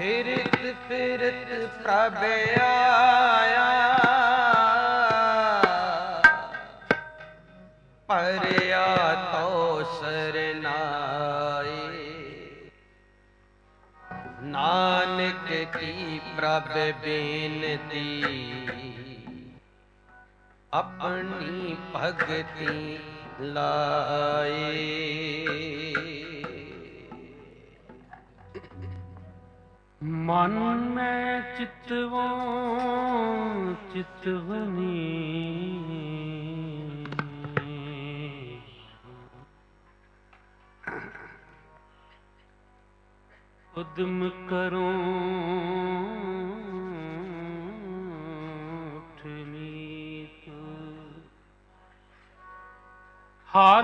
ਫਿਰਤ ਫਿਰਤ ਪ੍ਰਭ ਆਇਆ, ਪਰਿਆ ਤੋ ਸਰਨਾਏ। ਨਾਨਕ ਕੀ ਪ੍ਰਭ ਬੇਨਤੀ, ਆਪਣੀ ਭਗਤੀ ਲਾਏ। ਮਨ ਮੈਂ ਚਿਤਵੋਂ ਚਿਤਵਨੀ, ਉਦਮ ਕਰੋ ਉਠਨੀਤ। ਹਰ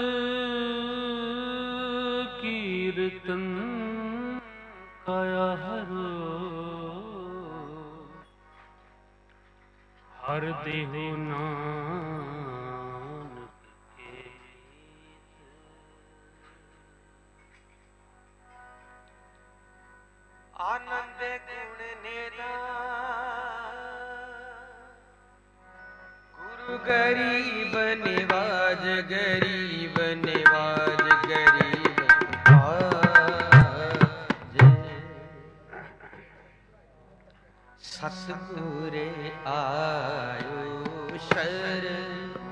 ਕੀਰਤਨ ਕਾਇਆ ਹਰੋ, ਹਰ ਦੇਹੁ ਨਾਨਕ ਕੇ। ਆਨੰਦ ਗੁਣ ਨਿਧਾਨ, ਗੁਰੂ ਗਰੀਬ ਨਿਵਾਜ, ਗਰੀਬ ਨਿਵਾਜ, ਗਰੀਬ ਨਿਵਾਜ। ਸਤਿਗੁਰੇ ਆਇਓ ਸ਼ਰਨ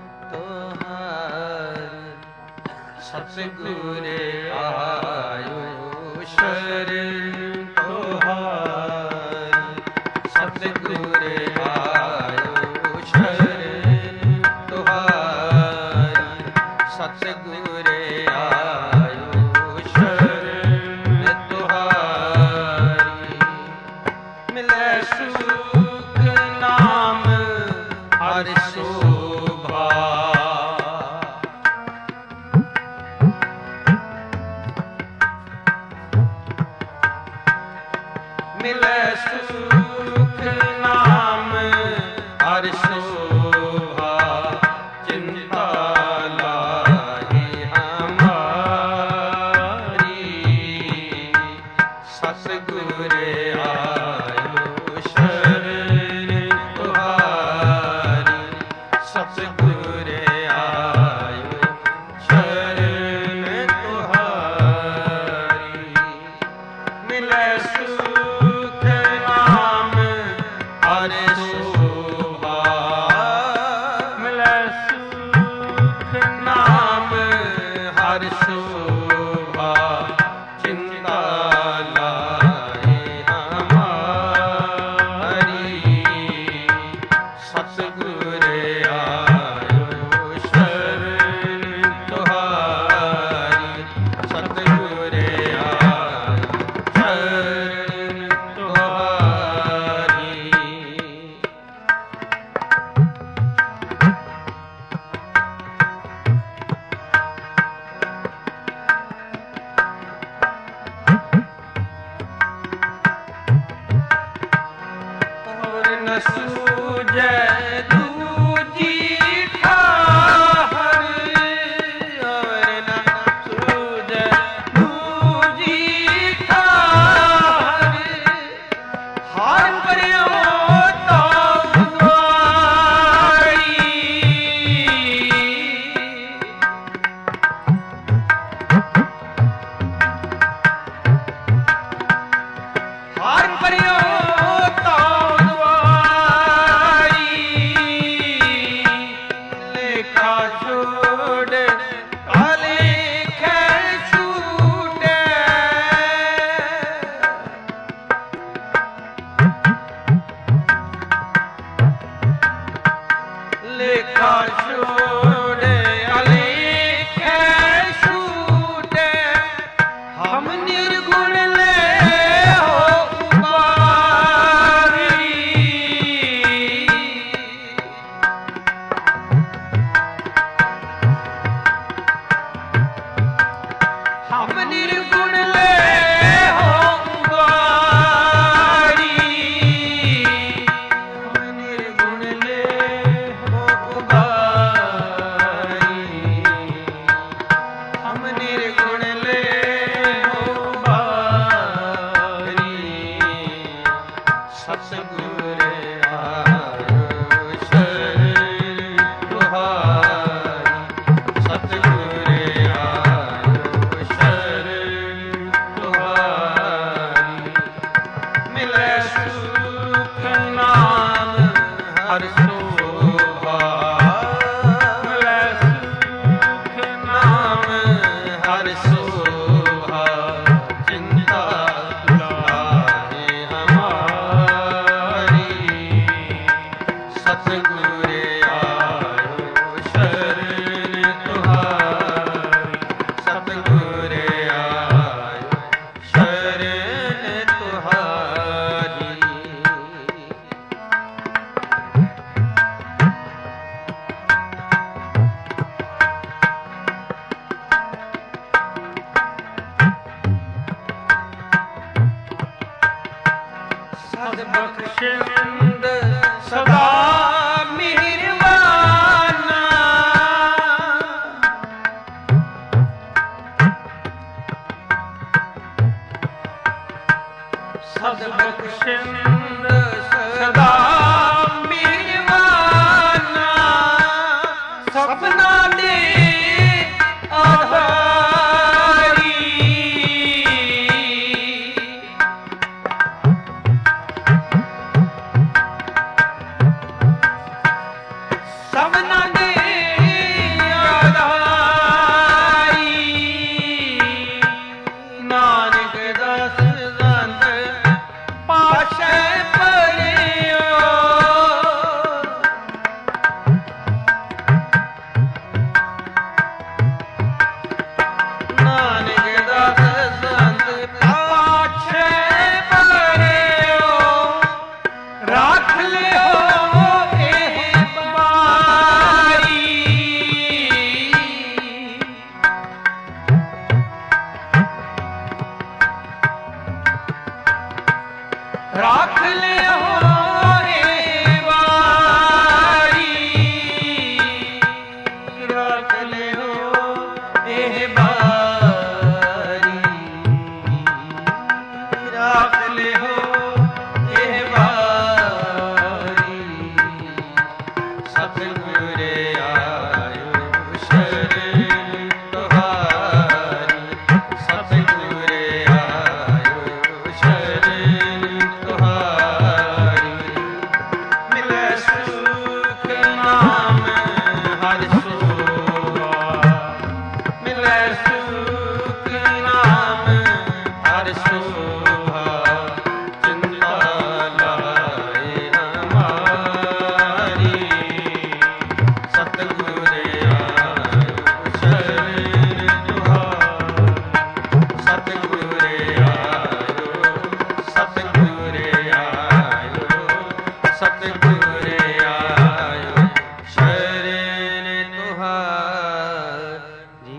ਤੁਹਾਰ, ਸਤਿਗੁਰੇ ਆਇਓ ਸ਼ਰਨ ਤੁਹਾਰ, ਸਤਿਗੁਰੇ ਆਇਓ ਸ਼ਰਨ ਤੁਹਾਰ, ਸਤਿਗੁਰੇ ਆਇਓ ਸ਼ਰਨ ਤੁਹਾਰੀ। ਮਿਲੈ ਸੁਖ ਨਾਮ ਹਰਿ ਸ਼ੋਭਾ, ਮਿਲੈ ਸੁਖ ਨਾਮ ਹਰਿ ਸ਼ੋਭਾ। ਚਿੰਤਾ ਲਾਹੀ ਹਮਾਰੀ, ਸਤਿਗੁਰੇ ਆਇਓ ਸ਼ਰਨ ਤੁਹਾਰੀ, ਸਤਿਗੁਰੇ ਆਇਓ ਸ਼ਰਨ ਤੁਹਾਰੀ। ਮਿਲੈ ਸੁਖ ਨਾਮ ਹਰਿ ਸ਼ੋਭਾ, ਮਿਲੈ ਸੁਖ ਨਾਮ ਹਰਿ ਸ਼ੋਭਾ। ਚਿੰਤਾ ਲਾਹੀ ਹਮਾਰੀ, ਸਤਿਗੁਰੇ ਆਇਓ ਸ਼ਰਨ ਤੁਹਾਰੀ, ਸਤਿਗੁਰੇ ਆਇਓ ਸ਼ਰਨ ਤੁਹਾਰੀ। ਹੋਰ ਨ ਸੂਝੈ ਦੂਜੀ ਠਾਹਰ, ਹੋਰ ਨ ਸੂਝੈ ਦੂਜੀ ਠਾਹਰ। ਹਰਿ ਪਰਿਓ ਤਉ ਦੁਆਰੀ, ਹਰਿ ਪਰਿਓ ਤਉ ਦੁਆਰੀ। ਲੇਖਾ ਛੋੜ ਅਲੇਖੈ ਛੂਟੈ, ਲੇਖਾ ਛੋੜ ਅਲੇਖੈ ਛੂਟੈ। ਹਮ ਨਿਰਗੁਣ ਲੈ ਹੋ ਉਬਾਰੀ, ਸਦ ਬਖਸ਼ਿੰਦ ਸਦਾ ਮਿਹਰਬਾਨਾ ਸਦ ਬਖਸ਼ਿੰਦ ਸਦਾ ਮਿਹਰਬਾਨਾ ਸਪਨਾ ਦੇ ਆਧਾਰੀ ਸਪਨਾ ਦੇ ਆਧਾਰੀ ਨਾਨਕ ਦਸ ਦੰਦ ਪਾਸ਼ੇ ਪਰਿਓ ਨਾਨਕ ਦਸ ਦੰਦ ਪਾਸ਼ੇ ਪਰਿਓ ਰੱਖ ਲਿਓ ਇਹ ਬਾਰੀ ਰੱਖ ਲਿਓ ਇਹ ਵਾਰੀ ਰੱਖ ਲਿਓ ਇਹ ਵਾਰੀ ਰੱਖ ਲਿਓ ਇਹ ਵਾਰੀ ਸਤਿਗੁਰ ਆਇਓ ਸ਼ਰਨ ਤੁਹਾਰੀ ਸਤਿਗੁਰ ਆਇਓ ਸ਼ਰਨ ਤੁਹਾਰੀ ਮਿਲੈ ਸੁਖ ਨਾਮ ਹਰਿ ਸੋਹਾ ਮਿਲੈ ਸੁਖ ਨਾਮ ਹਰਿ ਸੋਹਾ ਚਿੰਤਾ ਲਾਏ ਹਮਾਰੀ ਸਤਿਗੁਰ ਆਇਓ ਸ਼ਰਨ ਤੁਹਾਰੀ ਸਤਿਗੁਰ ਆਇਓ ਸਤਿਗੁਰ ਆਇਓ ਸਤਿਗੁਰ ਆਇਓ ਸ਼ਰਨ ਤੁਹਾਰੀ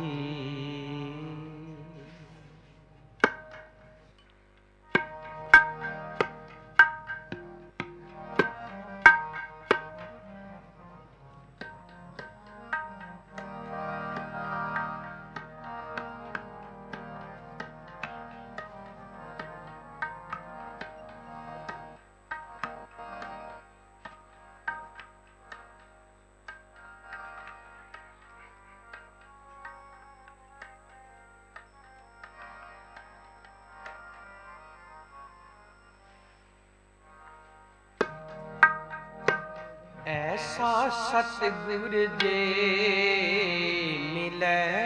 ਐਸਾ ਸਤਿਗੁਰ ਜੇ ਮਿਲੈ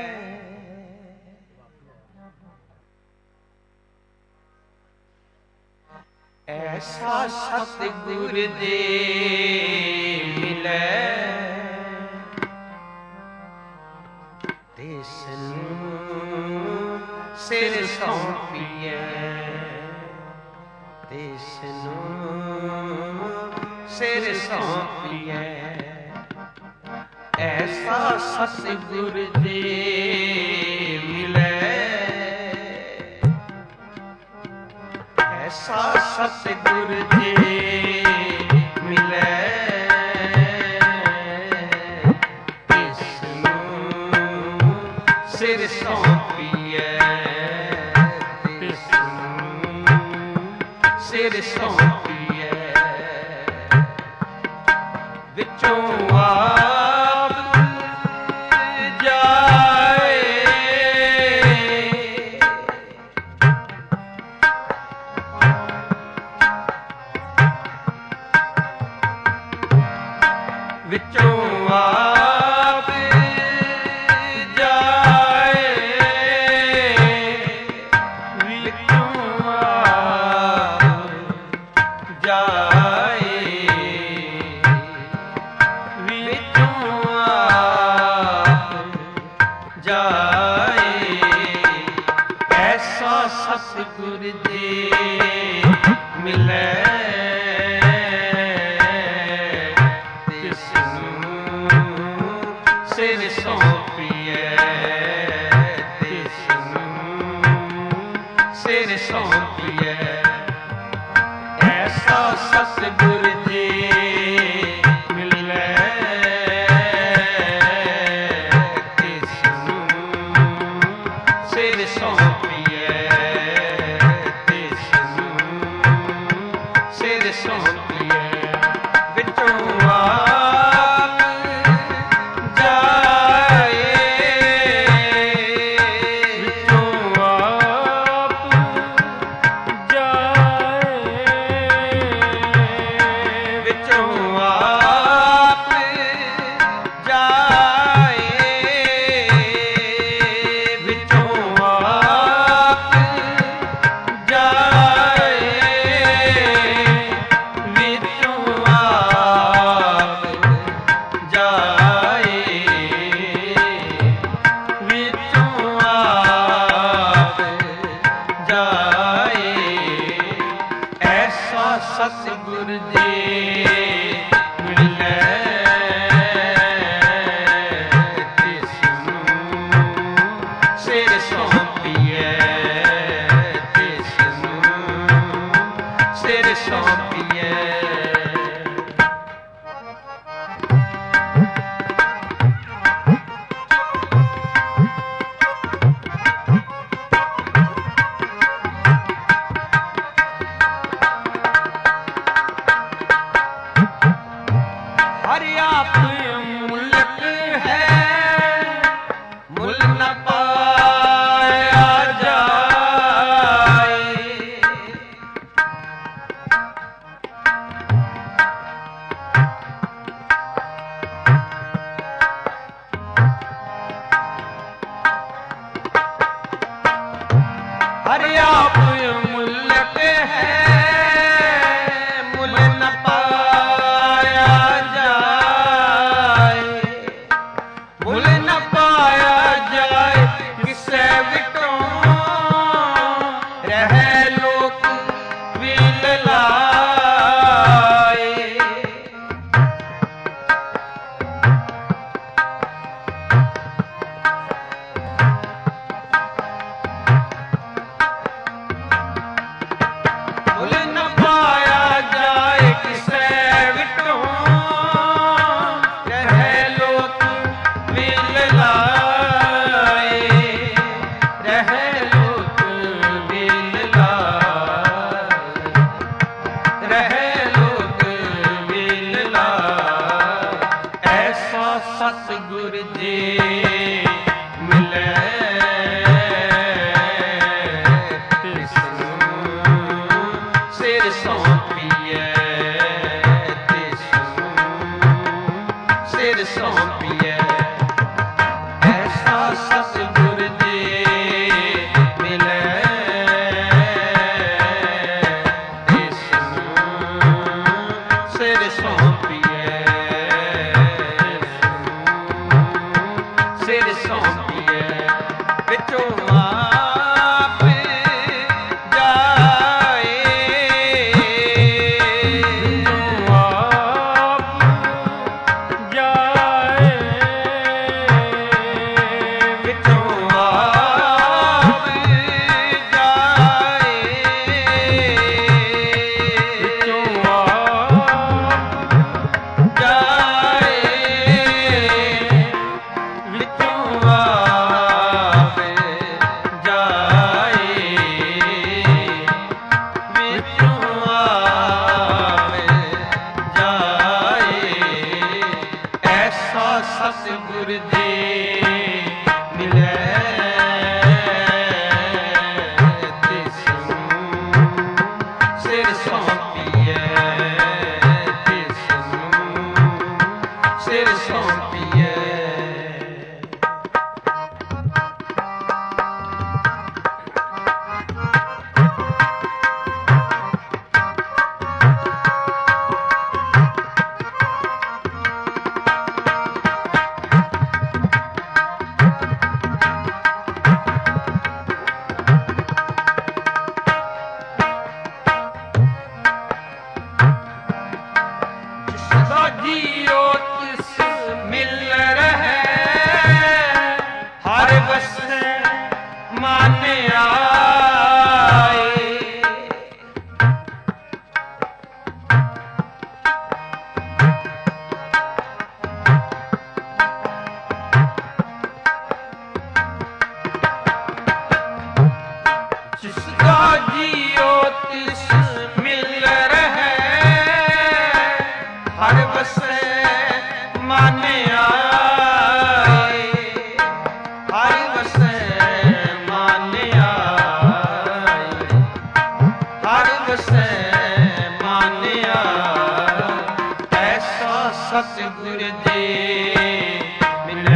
ਐਸਾ ਸਤਿਗੁਰ ਜੇ ਮਿਲੈ ਤਿਸ ਨੂੰ ਸਿਰ ਸੌਂਪੀਐ ਤਿਸ ਨੂੰ ਸਿਰ ਸੌਂਪੀਐ ਐਸਾ ਸਤਿਗੁਰ ਜੇ ਮਿਲੈ ਐਸਾ ਸਤਿਗੁਰ ਜੇ ਮਿਲੈ ਤਿਸ ਨੂੰ ਸਿਰ ਸੌਂਪੀਐ ਤਿਸ ਨੂੰ ਸਿਰ ਸੌਂਪੀਐ ਵਿੱਚੋਂ ਆਪ ਜਾਏ ਵਿੱਚੋਂ ਆਪ ਜਾਏ ਵਿੱਚੋਂ ਆਪ ਜਾਏ ਸਤਿਗੁਰ ਜੀ ਮਿਲੈ ਤਿਸ ਨੂੰ ਸਿਰ ਸੌਂਪੀਐ ਤਿਸ ਨੂੰ ਸਿਰ ਸੌਂਪੀਐ ਐਸਾ ਸਤਿਗੁਰ ਜੀ ਮਿਲੈ ਤਿਸਨੂੰ ਸਿਰ ਸੌਂਪੀਐ ਤਿਸਨੂੰ ਸਿਰ ਸੌਂਪੀਐ ਵਿੱਚੋਂ ਆਪ ਜਾਏ ਵਿੱਚੋਂ ਆਪ ਜਾਏ ਵਿੱਚੋਂ ਆਪ ਜਾਏ ਵਿੱਚੋਂ ਆਪ ਜਾਏ ਵਿੱਚੋਂ ਆਪ ਜਾਏ ਵਿੱਚੋਂ ਆਪ ਜਾਏ ਐਸਾ ਸਤਿਗੁਰ ਜੀ ਮਿਲੈ ਤਿਸਨੂੰ ਸਿਰ ਸੌਂਪੀਐ ਤਿਸਨੂੰ ਸਿਰ ਸੌਂਪੀਐ ਹਰਿ ਆਪ ਮੁਲਕ ਹੈ ਮੁੱਲ ਨ ਪਾਇਆ ਜਾਏ ਹਰਿ ਆਪ ਮੁਲਕ ਹੈ ਮੁੱਲ ਨ ਪਾਇਆ ਜਾਏ ਮੁੱਲ ਨ ਪਾਇਆ ਜਾਏ ਕਿਸੇ ਵਿਟੋਂ ਰਹਿ ਲੋਕ ਵੀ ਲਾਏ जिसका जियो तिस मिल रहे हर बसे माने आए हर बसे माने आए हर बसे माने आए ऐसा सतगुर जी मिले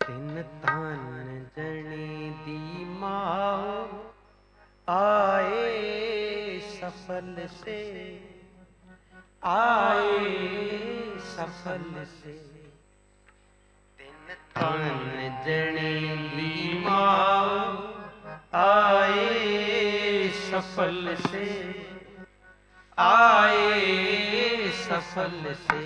ਤਿੰਨ ਤਨ ਜਣੇ ਦੀ ਮਾਂ ਆਏ ਸਫਲ ਸੇ आए सफल से तिन तन जने दी मां आए सफल से आए सफल से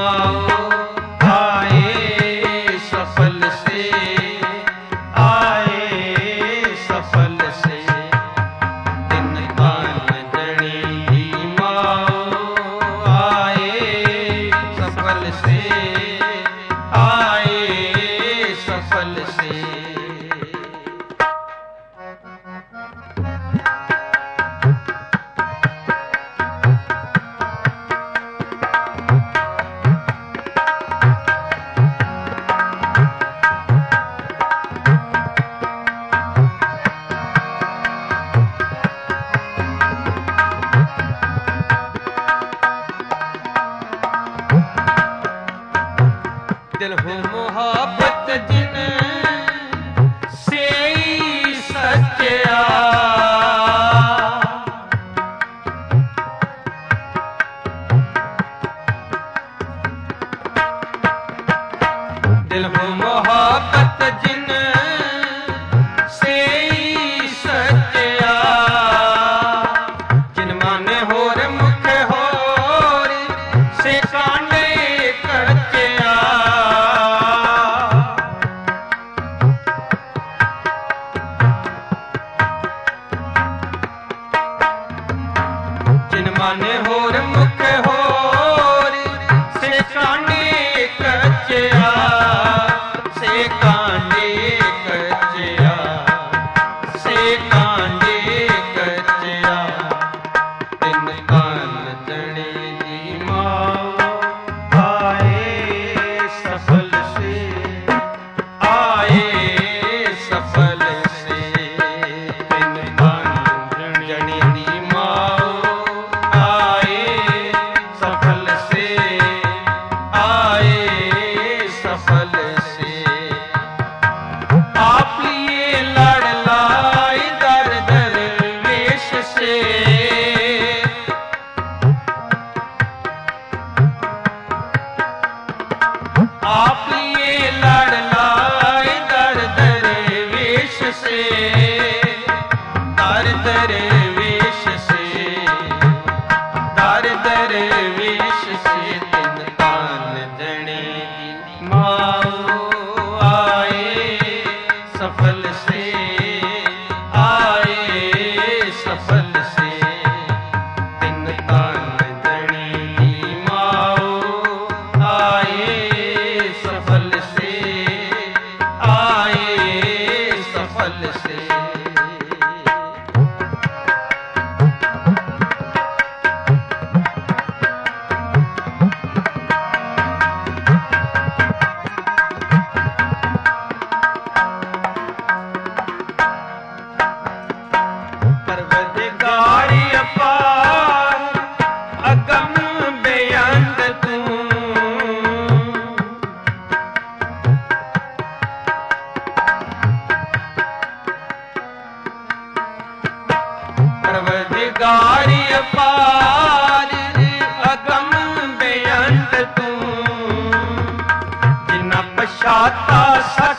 माओ आए सफल से, आए सफल से। तिन तान जनी दी माओ आए सफल से, आए सफल से। दिल हो मोहब्बत जिन से सच्चा, दिल हो मोहब्बत जिन से सच्चा, जिन माने होर मुख होर से कांडे कच्चा। जिन माने होर मुख होर से कांडे कच्चा, से कांडे कच्चा, से कांडे कच्चा। तिन कान जने दी माओ आए सफल से, आए सफल से। तिन कान जने दी माओ आए सफल से, आए सफल से। आप लिए लड़ लाई दर दरवेश से, आप लिए लड़ लाई दर दरवेश से, दर दरवेश से, दर दरवेश से। तिन तान जने दी माओ आए सफल से, आए सफल से। तिन तान जने दी माओ आए सफल से, आए सफल से। परवरदिगार अपार अगम बेअंत तू, परवरदिगार अपार अगम बेअंत तू। जिन्ना पछाता सच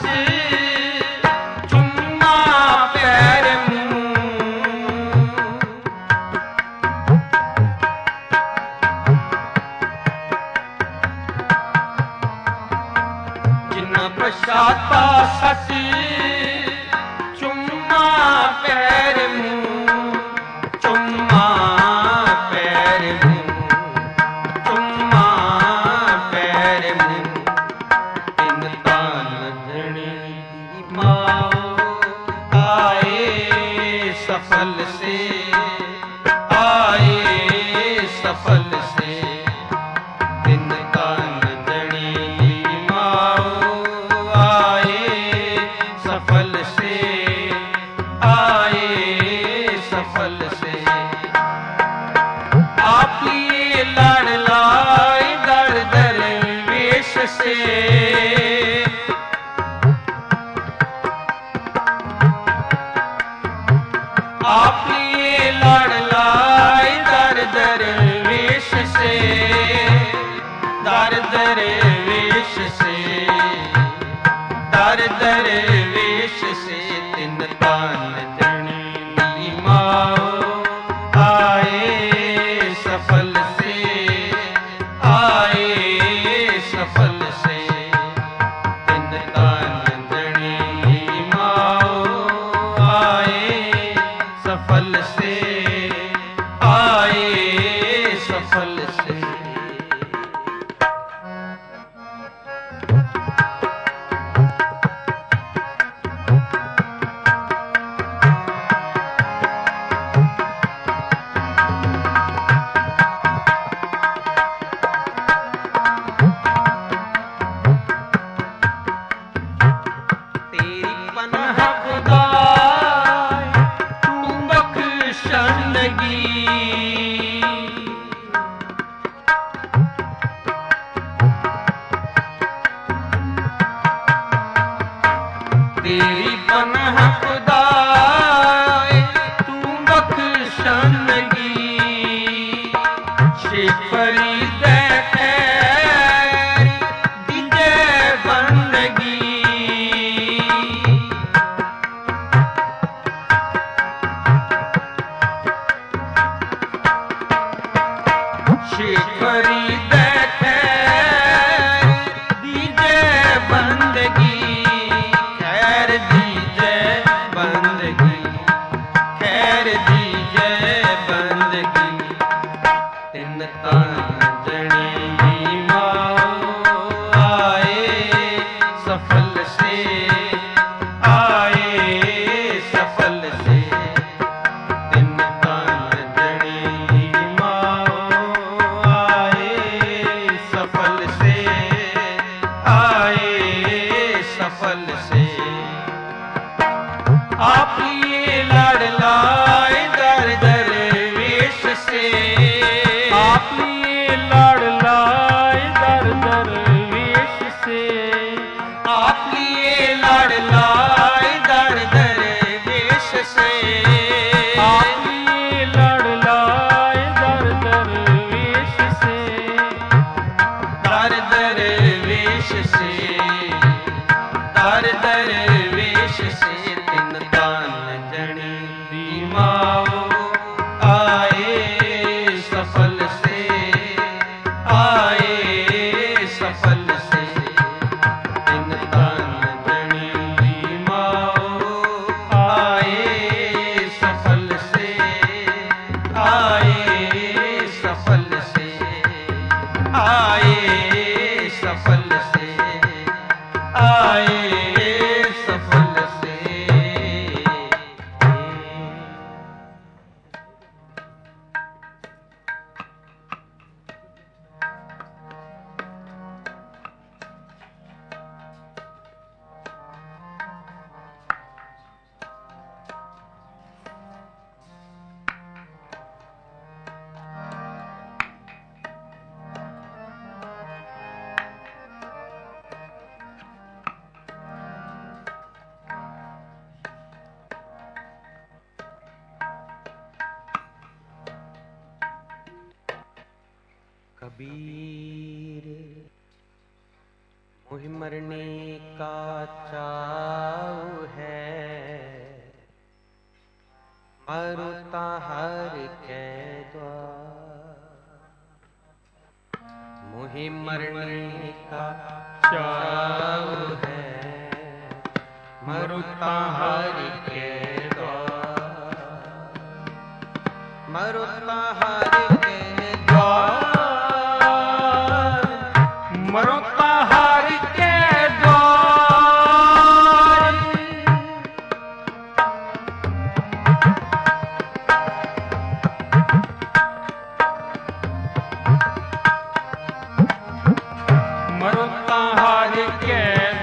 चुम्मा पैर मुंह, जिन्ना पछाता सच चुम्मा पैर मुंह, चुम्मा पैर मुंह, चुम्मा पैर मुंह। तिन तान जने दी माओ आए सफल से, आए सफल से। तिन तान जने दी माओ आए सफल से, आए सफल से। आप लिए लड़ लाई दर दरवेश से, आप लिए लड़ लाई दर दरवेश से, दर दरवेश से, दर दरवेश से। तिन तान जने दी माओ आए सफल से, आए खरीदे खैर दीजे बंदगी, खैर दीजे बंदगी, खैर दीजे बंदगी। तिन तान जनी दी माओ आए सफल से, आए सफल से। तिन तान जनी दी माओ आए सफल से, आए सफल से। आप ये लाडलाए दर दरवेश से, आप लिए लाडलाए दर दरवेश से, आप लिए लाडलाए दर दरवेश से, आप लिए लाडलाए दर दरवेश से, दर दरवेश से, दर दरवेश से। तिन तान जनी दी माओ आए सफल से, आए सफल से। तिन तान जनी दी माओ आए सफल से, आए सफल से, आए सफल से, आए सफल से। कबीर मोहि मरने का चाव है, मरुता हर के द्वार। मोहि मरने का चाव है, मरुता हर के द्वार, मरुता हर के द्वार, मरुता हर के द्वार। मरुता हर के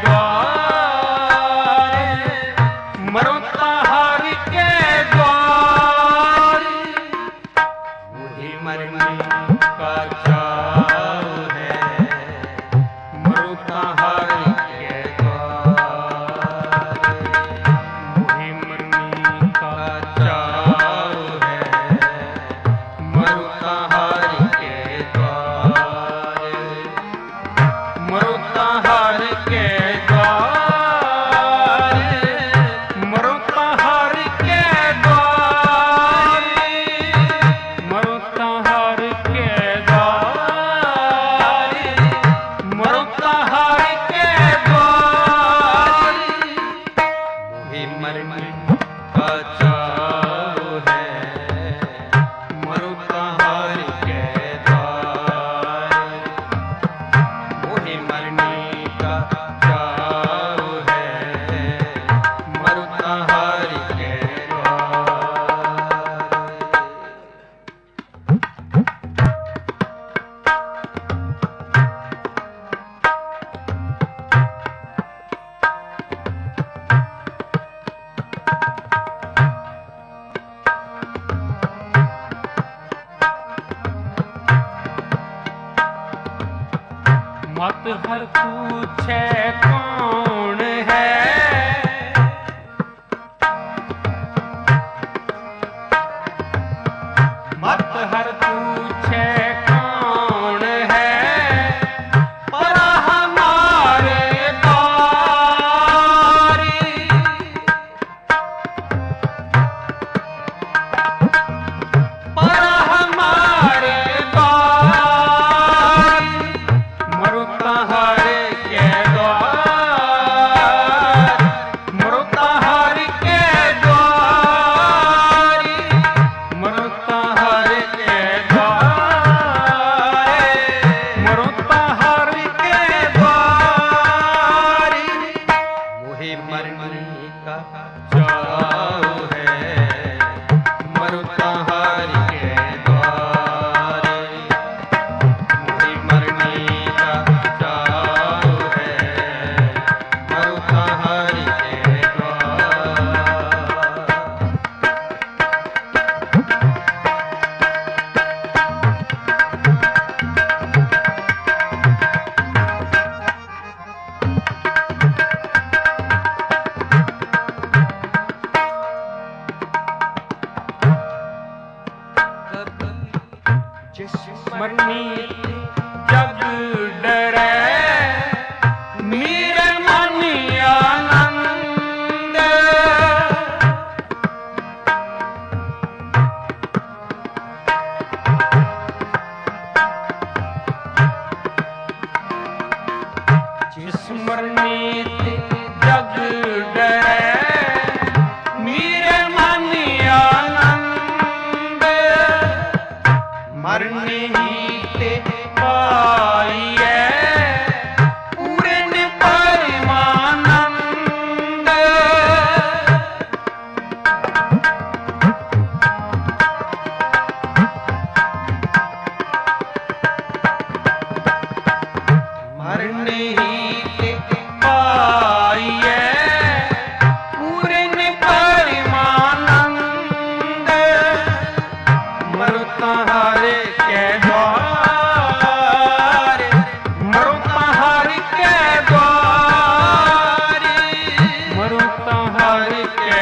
द्वार, मरुता हर के द्वार। मोहि मरने का चाव है, मरुता हर के द्वार। मोहि मरने का चाव है, मरुता हर के द्वार, मरुता हर के द्वार, मरुता हर के द्वार, मरुता हर के द्वार, मरुता हर के द्वार। मोहि मरने का चाव है, मरुता हर के द्वार। मोहि मरने का चाव है, मरुता हर के द्वार। मत हर पूछे कौन है, मत हर पूछे कौन है, पर हमारे द्वार। पर हमारे द्वार। डरै मेरे मन आनंद। जिस मरने ते जग डरै मेरे मन आनंद। मरने ही ते पाइए पूर्ण परमानंद। मरने ही ते पाइए पूर्ण परमानंद। मरो तहारे के द्वार, मरो तहारे के द्वार, मरो तहारे के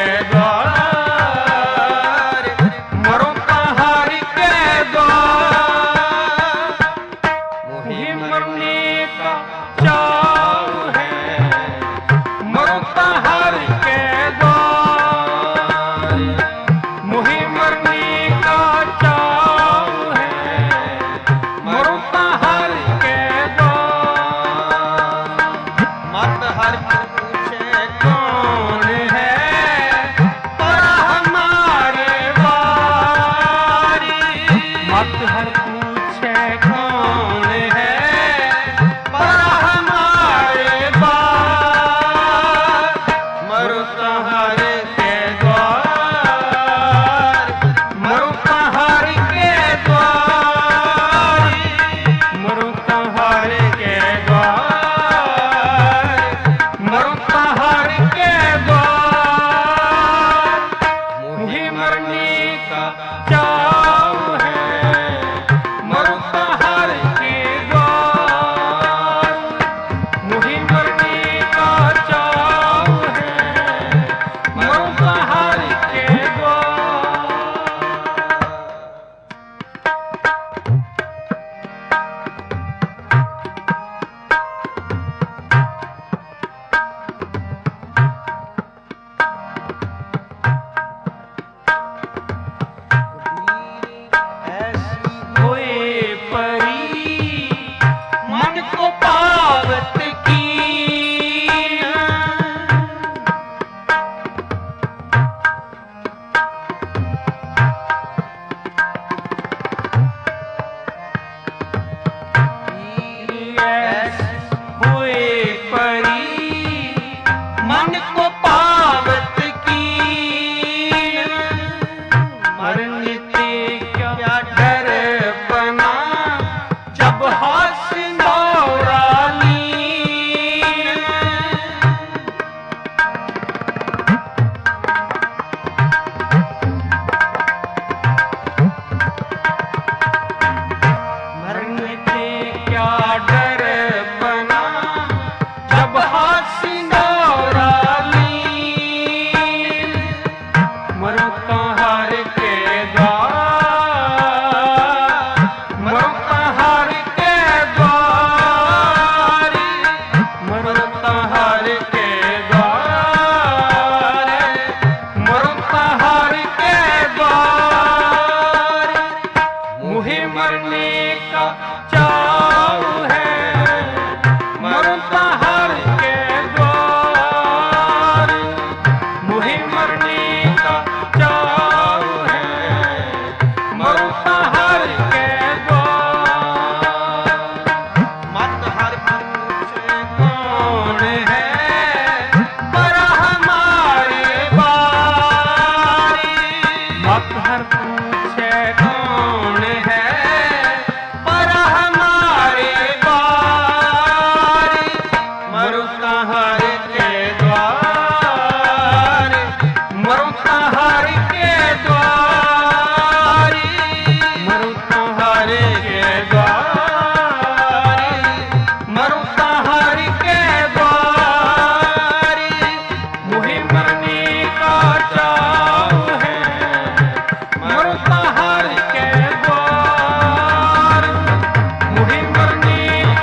द्वार, मरो तहारे के द्वार। मोहे मरने का चाव है, मरो तहारे के द्वार। मोहे मरने का चाव है, मरो तहारे के द्वार। मत हर पूछे कौन है पर हमारे बारी। मत हर पूछे कौन है पर हमारे बार। मरो तहारे के द्वार, मरो तहारे के द्वार, मरो तहारे के द्वार, मरो तहारे के द्वार। मोहे मरने का चाव है, मरो तहारे के द्वार। मोहे मरने का चाव है, मरो तहारे के द्वार। ऐसी होए परी मन को पावत कीन। ऐसी होए परी मन को पावत कीन। मरने ते क्या डर बना जब हाथ दौड़ा लीन। मरने ते क्या डर बना जब हाथ दौड़ा लीन। मरो तहारे के द्वार, मरो तहारे के द्वार, मरो तहारे के द्वार, मरो तहारे के द्वार। मोहे मरने का चाव है, मरो तहारे के द्वार। मोहे मरने का चाव है, मरो तहारे के द्वार। मत हर पूछे कौन है पर हमारे बारी। मत हर पूछे कौन है पर हमारे बारी। मरो तहारे के द्वार, मरो तहारे के द्वार, मरो तहारे के द्वार, मरो तहारे के द्वार। मोहे मरने का चाव है, मरो तहारे के द्वार। मोहे मरने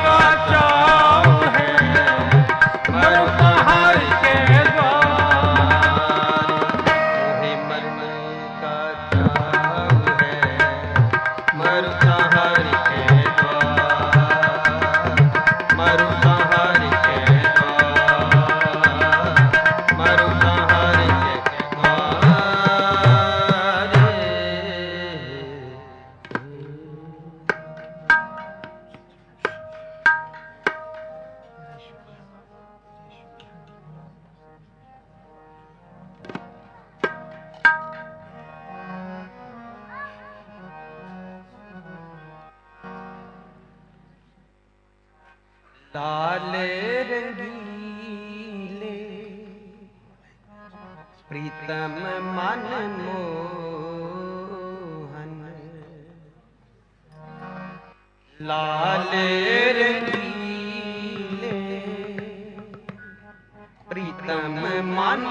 लाल रंगीले प्रीतम मन मोहन, लाल रंगीले प्रीतम मन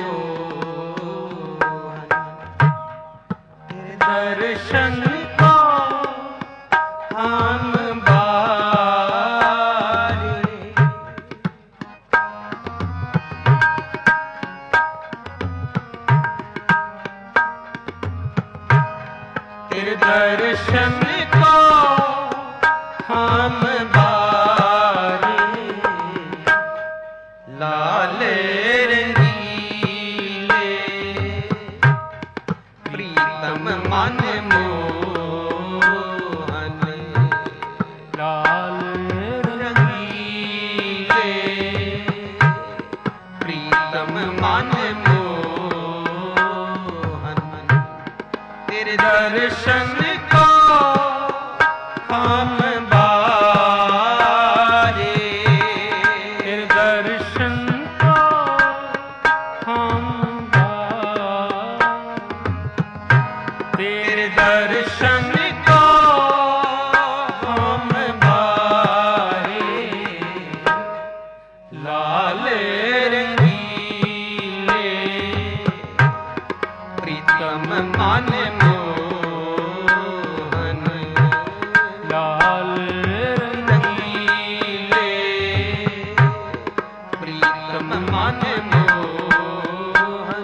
मोहन, तेरे दर्शन को हम दर्शन को हम बारे, लाल रंगीले प्रीतम मन मोहन, लाल रंगीले प्रीतम मन मोहन, तेरे दर्शन को हम बारे, तेरे दर्शन को हम बारे, तेरे दर्शन को हम बारे, लाल रंगीले प्रीतम मन मोहन, लाल रंगीले प्रीतम मन मोहन।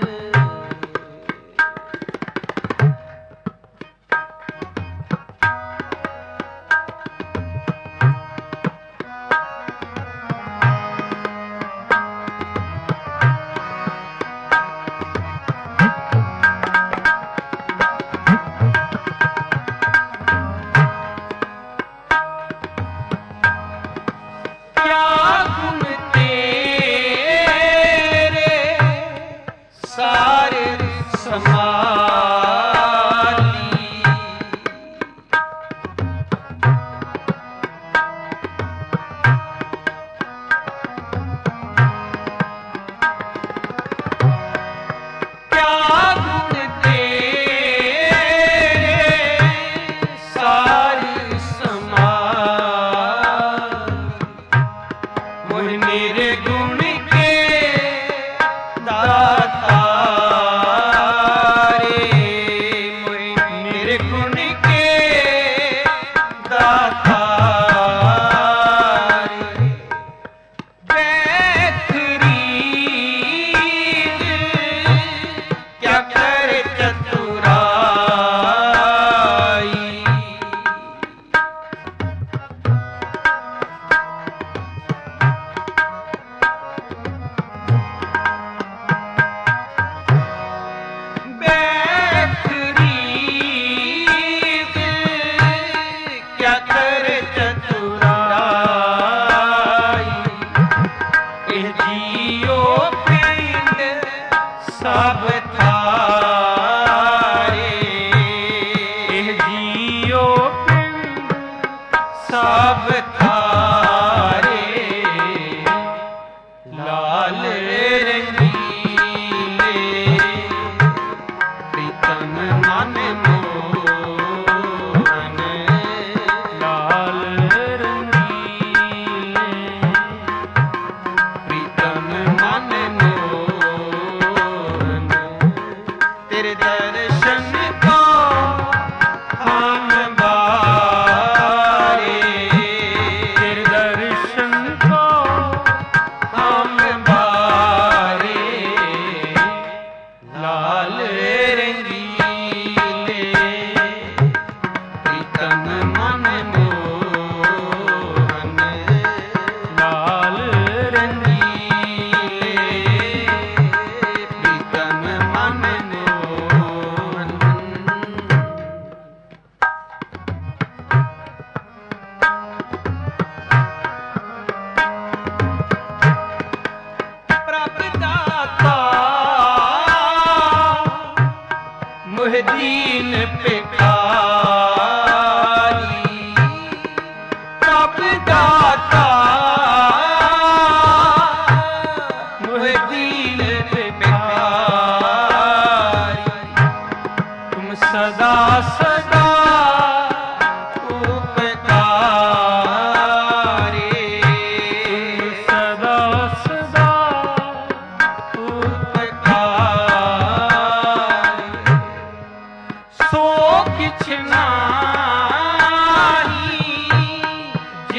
सारे समाली क्या गुण तेरे सारे समाली, मोहि मेरे गुण के दाता, सब थारे, जियो पिंड सब थारे, लाल रंगीले प्रीतम मन मोहन, लाल रंगीले प्रीतम मन मोहन, तेरे दर्शन को हम बारे, तेरे दर्शन को हम बारे, लाल रंगीले प्रीतम मन मोहन, लाल रंगीले प्रीतम मन मोहन। प्रभु दाता मुहदीन पे खाली, प्रभु दाता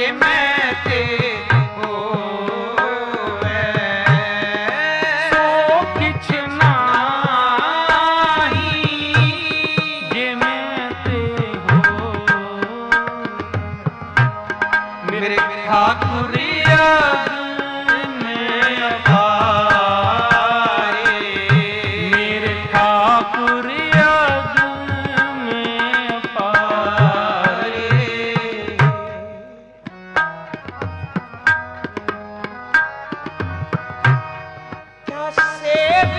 ਜਿਵੇਂ ਤੇ ਹੋਵੇ ਸੋ ਕਿਛ ਨਾਹੀ ਜਿਵੇਂ ਤੇ ਹੋ ਮੇਰੇ ਠਾਕੁਰ ਅਗਨੇ ਅਪਾਰੇ ਮੇਰੇ ਠਾਕੁਰ ਅਗਨੇ ਅਪਾਰੇ ਕਿਆ ਸੇਵ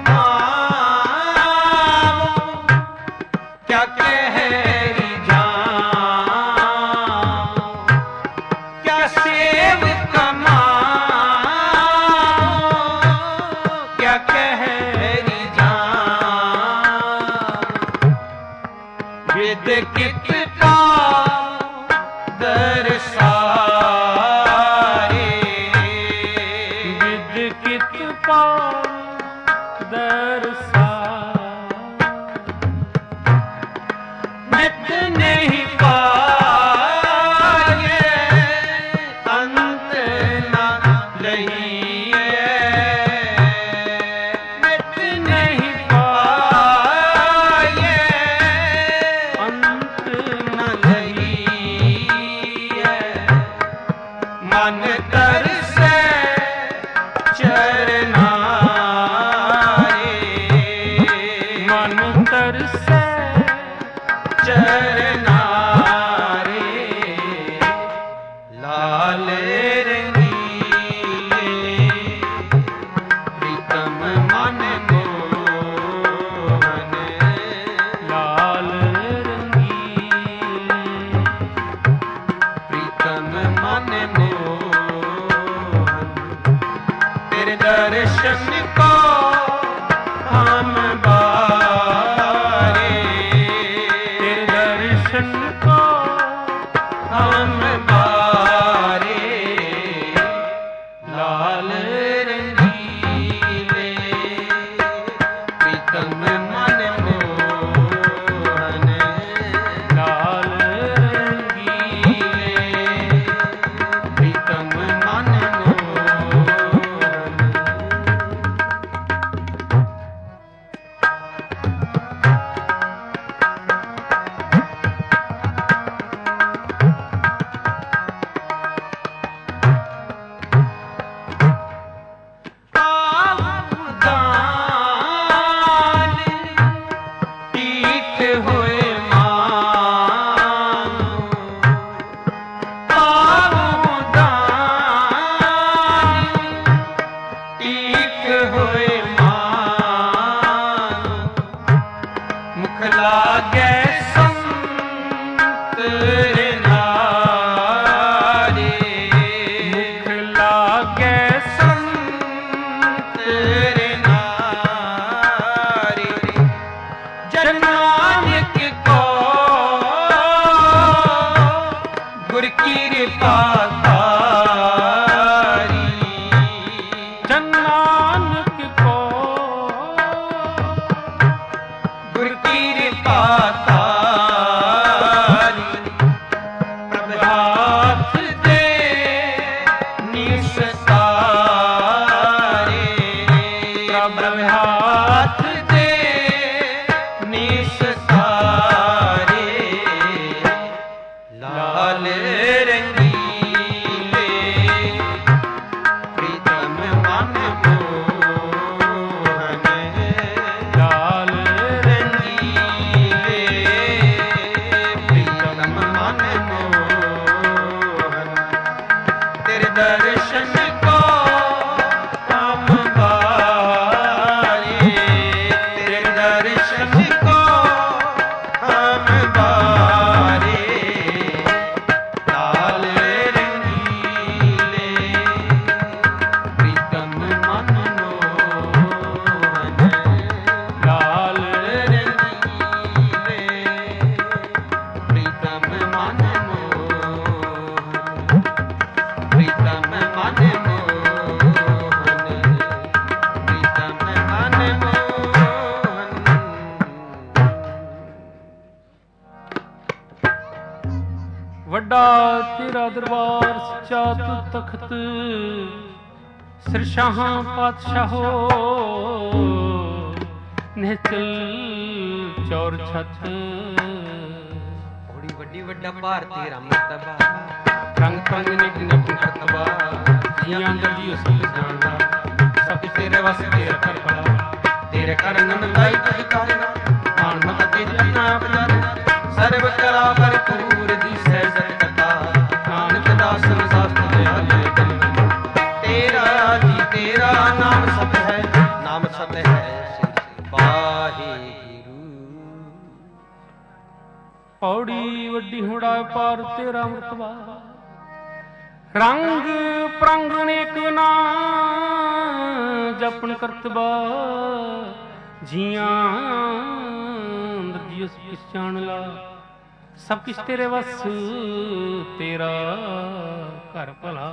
ਕਮਾਵੋ ਕਿਆ ਕਹਿ ਜਾਵਾਂ ਕਿਆ ਸੇਵ ਕਮਾਵੋ ਕਿਆ ਕਹਿ ਜਾਵਾਂ ਵਿਦ ਕਿਤ ਕਾ ਦਰਸਾਰੇ ਵਿਦ ਕਿਤ ਪਾ ਦਰਸਾ ਨਿਤ ਨਹੀਂ ਪਾਏ ਅੰਤ ਨਾ ਲਹੀਏ ਨਿਤ ਨਹੀਂ ਪਾਏ ਅੰਤ ਨਾ ਲਹੀਏ ਮਨ ਤਰਸੈ ਚਰਨਾਰੇ ਮਨ ਤਰਸੈ ਚਰਨਾਰੇ ਲਾਲ ਰੰਗੀਲੇ ਪ੍ਰੀਤਮ ਮਨ ਮੋਹਨ ਲਾਲ ਰੰਗੀਲੇ ਪ੍ਰੀਤਮ ਮਨ ਮੋਹਨ ਤੇਰੇ ਦਰਸ਼ਨ ਕੋ ਹਮ ਬਾਰੇ ਤੇਰੇ ਦਰਸ਼ਨ ਕੋ ਹਮ ਬਾਰੇ ਲਾਲ ਰੰਗੀਲੇ ਪ੍ਰੀਤਮ ਮਨ ਮੋਹਨ ਲਾਲ ਰੰਗੀਲੇ ਪ੍ਰੀਤਮ ਮਨ ਮੋਹਨ ਸਾਵਧਾਨ ਟੀਠ ਹੋਏ ਮਾਨ ਸਾਵਧਾਨ ਟੀਠ ਹੋਏ ਮਾਨ ਮੁਖ ਲਾਗੈ ਸੰਤ ਨਾਰੇ ਮੁਖ ਲਾਗੈ ਸੰਤ ਨਾਰੇ ਜਨ ਨਾਨਕ ਕੋ ਗੁਰ ਕੀ ਕਿਰਪਾ ਤਾਰੀ ਜਨ ਨਾਨਕ ਕੋ ਗੁਰ ਕੀ ਕਿਰਪਾ ਤਾਰੀ ਪ੍ਰਭ ਹਾਥ ਦੇ ਨਿਸਤਾਰੇ ਪ੍ਰਭ ਹਾਥ ਦੇ ਨਿਸਤਾਰੇ ਲਾਲ ਰੰਗੀਲੇ ਪ੍ਰੀਤਮ ਮਨ ਮੋਹਨ ਲਾਲ ਰੰਗੀਲੇ ਪ੍ਰੀਤਮ ਮਨ ਮੋਹਨ ਤੇਰੇ ਦਰਸ਼ਨ ਕੋ ਹਮ ਬਾਰੇ ਤੇਰੇ ਦਰਸ਼ਨ ਕੋ ਹਮ ਬਾਰੇ ਲਾਲ ਰੰਗੀਲੇ ਪ੍ਰੀਤਮ ਮਨ ਮੋਹਨ ਲਾਲ ਰੰਗੀਲੇ ਪ੍ਰੀਤਮ ਮਨ ਮੋਹਨ ਪ੍ਰੀਤਮ ਮਨ ਦਰਬਾਰ ਸੱਚਾ ਤੁਧ ਤਖਤ ਸਿਰਸ਼ਾਹਾਂ ਪਾਤਸ਼ਾਹੋ ਨਿਹਚਲ ਚੌਰ ਛਤ ਬੜੀ ਵੱਡੀ ਵੱਡਾ ਭਾਰਤੀ ਰਮਤਬਾ ਰੰਗ ਪੰਗ ਨਿਕ ਨਿਕ ਕਰਤਬਾ ਜੀਆਂ ਅੰਦਰ ਜੀ ਉਸ ਨੂੰ ਜਾਣਦਾ ਸਭ ਤੇਰੇ ਵਸ ਤੇਰਾ ਕਰ ਬੜਾ ਤੇਰੇ ਕਰਨ ਦਾਈ ਤੁਝ ਕਰਨਾ ਆਣ ਮਤ ਤੇ ਜਨਾ ਬਜਾਰੇ ਸਰਬ ਕਲਾ ਭਰਪੂਰ ਦੀ ਸਹਿਜਤ ਕਥਾ ਨਾਨਕ ਦਾਸ ਸਾਸਤ ਦੇ ਹਲੇ ਤੇਰਾ ਜੀ ਤੇਰਾ ਨਾਮ ਸਤ ਹੈ ਨਾਮ ਸਤ ਹੈ ਸ੍ਰੀ ਵਾਹਿਗੁਰੂ। ਪੌੜੀ ਵੱਡੀ ਹੁੜਾ ਪਾਰ ਤੇਰਾ ਮਰਤਬਾ ਰੰਗ ਪ੍ਰੰਗ ਨੇਕ ਨਾ ਜਪਨ ਕਰਤਬਾ ਜੀਆਂ ਅੰਦਰ ਜਿਸ ਕਿਸ ਜਾਣ ਲਾ ਸਭ ਕਿਛ ਤੇਰੇ ਵਸ ਤੇਰਾ ਘਰ ਭਲਾ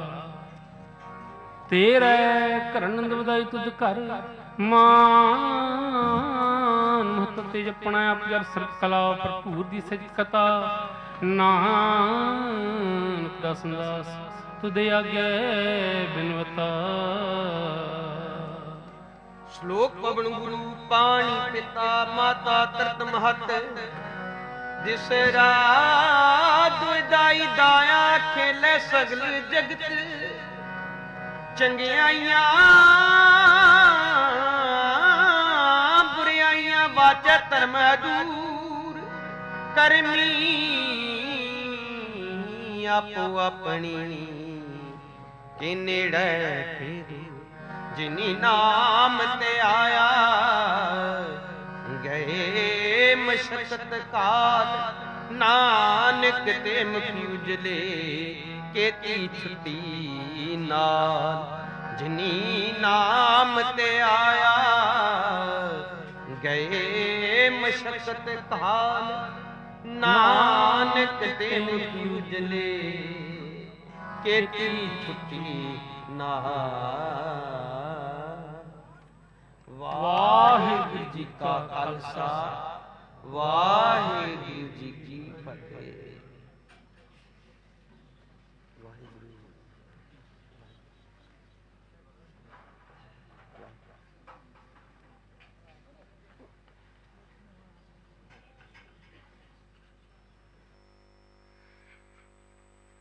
ਤੇਰੇ ਕਰਨੰਦ ਵਧਾਈ ਤੁਧ ਘਰ ਮਾਨ ਮਹਤ ਤੇ ਜਪਣਾ ਆਪ ਜਰ ਸਰਬ ਕਲਾ ਭਰਪੂਰ ਦੀ ਸਜ ਕਥਾ ਨਾਨਕ ਦਾਸ ਦਾਸ ਤੁਦੇ ਆਗੇ ਬਿਨਵਤਾ। ਸ਼ਲੋਕ ਪਵਨ ਗੁਰੂ ਪਾਣੀ ਪਿਤਾ ਮਾਤਾ ਤਰਤ ਮਹਤ ਜਿਸ ਰਾਜ ਦਾਈ ਦਾਇਆ ਖੇਲੇ ਸਗਲ ਜਗਤ ਚੰਗਿਆਈਆਂ ਬੁਰਿਆਈਆਂ ਵਾਚੈ ਧਰਮ ਦੂਰ ਕਰਮੀ ਆਪੋ ਆਪਣੀ ਕਿ ਨੇੜੇ ਫਿਰ ਜਿਨੀ ਨਾਮ ਤੇ ਆਇਆ ਗਏ ਮਸ਼ਕਤ ਕਾਲ ਨਾਨਕ ਤੇ ਮੁਖੀ ਉਜਲੇ ਕੇਤੀ ਛੁੱਟੀ ਨਾਲ ਜਿਨੀ ਨਾਮ ਤੇ ਆਇਆ ਗਏ ਮਸ਼ਕਤ ਕਾਲ ਨਾਨਕ ਤੇ ਮੁਖੀ ਉਜਲੇ ਕੇਤੀ ਛੁੱਟੀ ਨਾਲ। ਵਾਹਿਗੁਰੂ ਜੀ ਕਾ ਖਾਲਸਾ ਵਾਹਿਗੁਰੂ ਜੀ